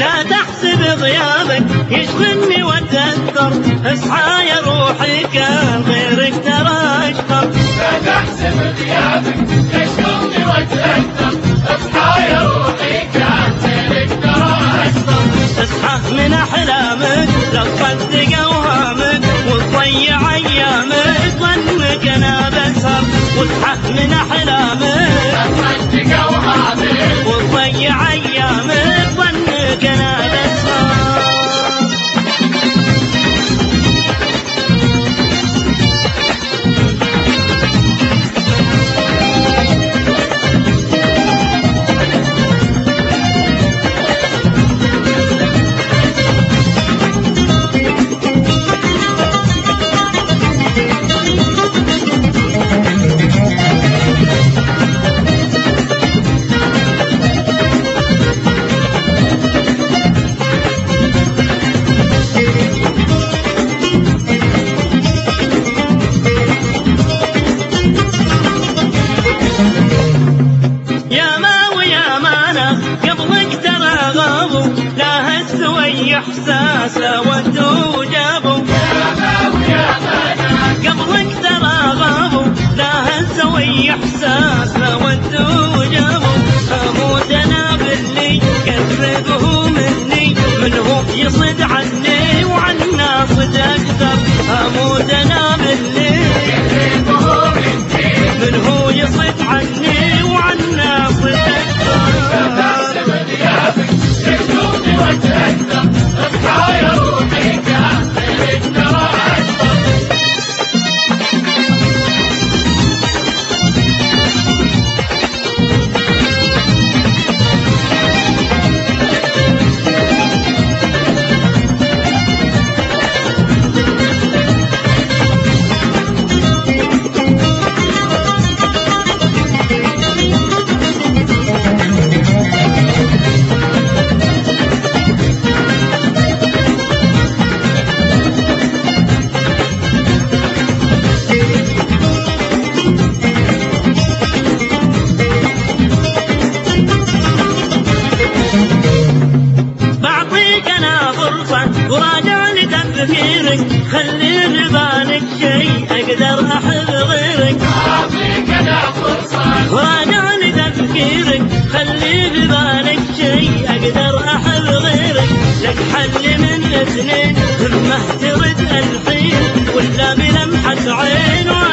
لا تحسب غيابك يشغلني واتأثر، اصحى يا روحي كان غيرك ترى اشطر. لا تحسب غيابك يشغلني واتأثر، اصحى يا روحي كان غيرك ترى اشطر. اصحى من احلامك لا تصدق اوهامك وتضيع ايامك ظنك انا بسهر. واصحى من احلامك لا تصدق اوهامك وتضيع ايامك ظنك انا بسهر. قبلك ترى غابوا لا هالسوي احساسه ودوا جابوا. قبلك ترى غابوا لا هالسوي احساسه ودوا جابوا. اموت انا باللي قربه مني من هو يصد عني وعنا صد اكثر. اموت انا باللي قربه مني من هو يصد عني وعنا صد اكثر. اصحى يا روحي كان غيرك ترى اشطر. وراجع لتفكيرك خلي ببالك شيء اقدر احب غيرك. اعطيك انا فرصة وراجع لتفكيرك خلي ببالك شيء اقدر احب غيرك. لك حل من اثنين اما ترد الحين ولا بلمحة عين